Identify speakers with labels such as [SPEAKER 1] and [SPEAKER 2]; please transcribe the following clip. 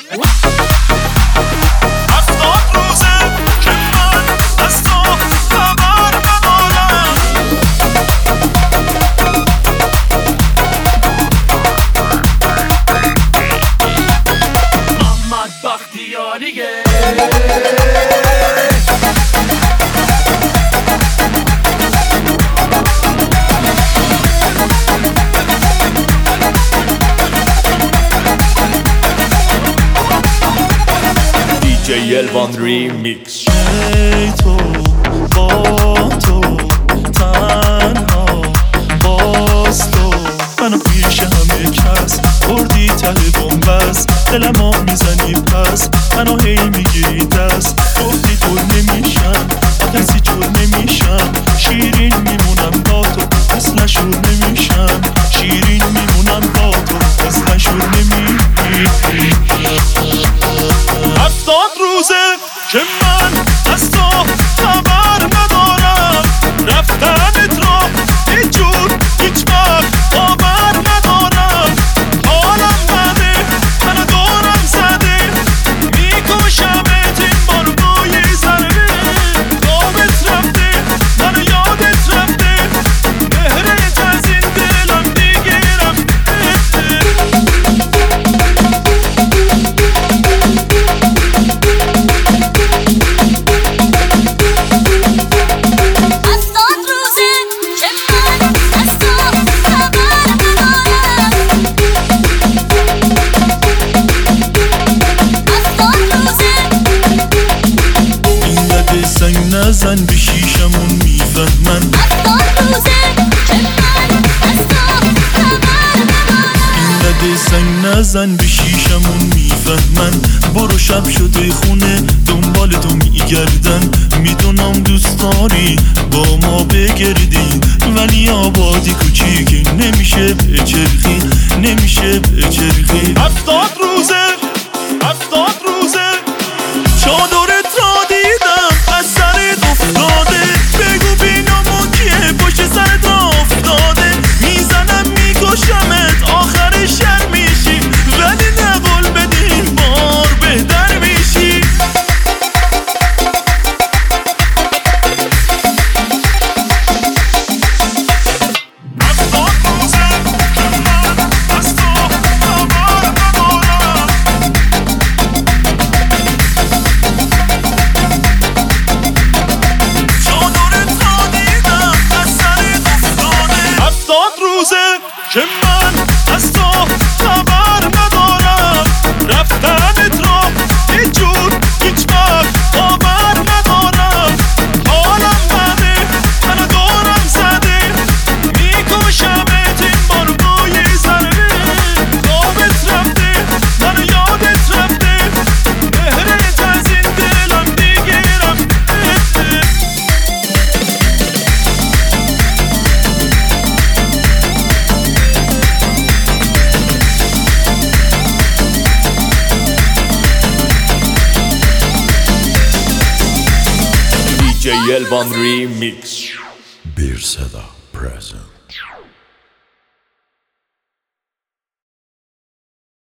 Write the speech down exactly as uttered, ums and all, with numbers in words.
[SPEAKER 1] دی الوان ریمیکس.
[SPEAKER 2] ای تو با تو تنها باز تو منو پیش همه کس بردی ته بنبست دلمو میزنی پس منو هی میگیری دست گفتی دور نمیشم کسی جور نمیشم شیرین میمونم با تو مثل شور نمیشم شیرین میمونم با تو مثل شور نمیشم. هفتاد روزه که من از تو خبر ندارم رفتنت رو هیچ جور هیچ وقت باور ندارم حالم بده منو دورم زده میکشمت این بار بوی ضربه خوابت رفته منو یادت رفته مهرت از این دلم دیگه رفته. نزن به شیشمون میفهمن
[SPEAKER 3] هفتاد روزه که من از تو خبر ندارم.
[SPEAKER 2] این نده سنگ نزن به شیشمون میفهمن برو شب شده خونه دنبال تو میگردن میدونم دوست داری با ما بگردی ولی آبادی کوچیکی نمیشه بچرخی نمیشه بچرخی. هفتاد روزه هفتاد روزه چادرت را دیدم از سرت افتاده بگو بینامون کیه پشت سرت را افتاده میزنم میکشمت آخر شب میشی ولی نقل بدین بار بهتر میشی. هفتاد روزه که من از تو خبر ندارم هفتاد روزه که من از تو خبر ندارم رفتنت رو هیچ جور هیچ وقت باور ندارم حالم بده منو دورم زده میکشمت این بار بوی ضربه خوابت رفته منو یادت رفته مهرت از این دلم دیگه رفته.
[SPEAKER 1] دی الوان ریمیکس.
[SPEAKER 4] Bir Seda present.